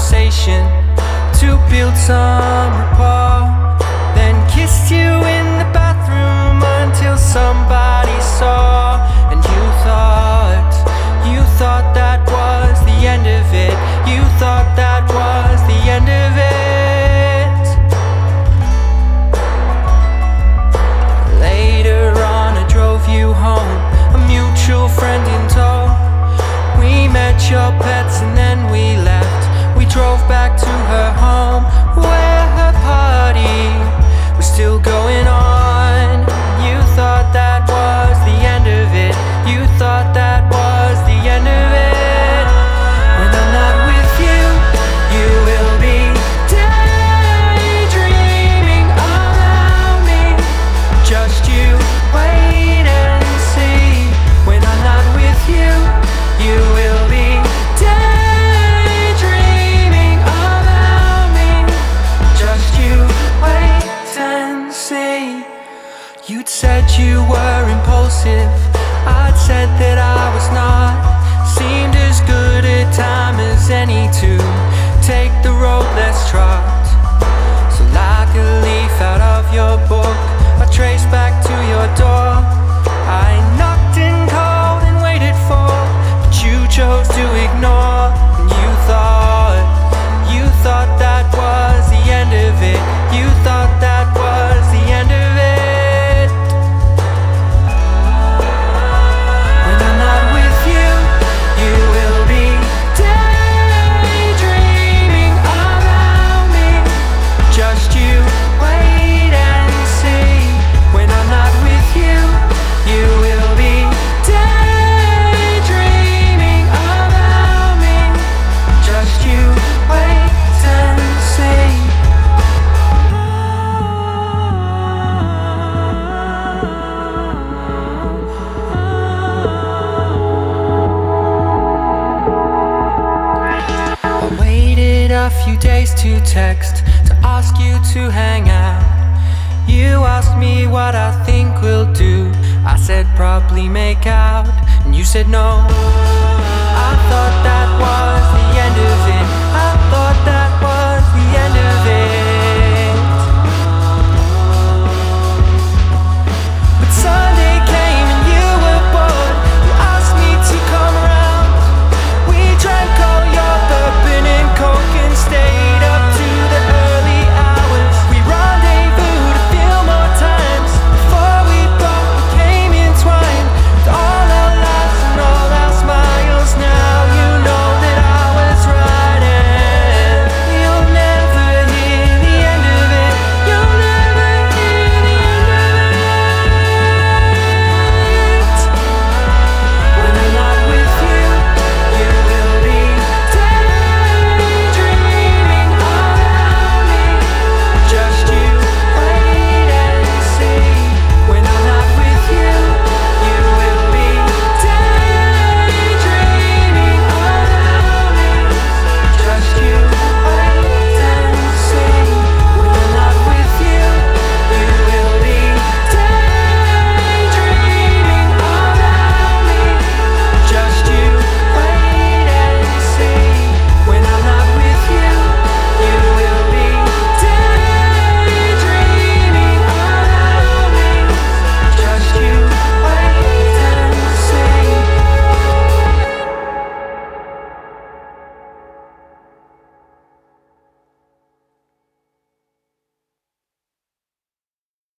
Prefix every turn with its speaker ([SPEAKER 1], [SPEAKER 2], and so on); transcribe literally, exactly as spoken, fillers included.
[SPEAKER 1] conversation to build some rapport. Then kissed you in the bathroom until somebody saw. And you thought, you thought that was the end of it. You thought that was the end of it. Later on I drove you home, a mutual friend in tow. We met your pets and then we left. We drove back to her home, where her party was still going on. You thought that was the end of it. You thought that was the end of it. When I'm not with you, you will be daydreaming around me. Just you wait and see. When I'm not with you, you will be daydreaming around me. Just you wait and see. You'd said you were impulsive, I'd said that I was not. Seemed as good a time as any to take the road less trod. So like a leaf out of your book, I traced back to your door. I knocked and called and waited for, but you chose to ignore. And you thought, you thought that was the end of it. You thought that was the end of it. When I'm not with you, you will be daydreaming around me. Just you wait and see. When I'm not with you, you will be daydreaming around me. Just you wait and see. I waited a few days to text, to ask you to hang out. You asked me what I think we'll do. I said probably make out, and you said no. I thought that was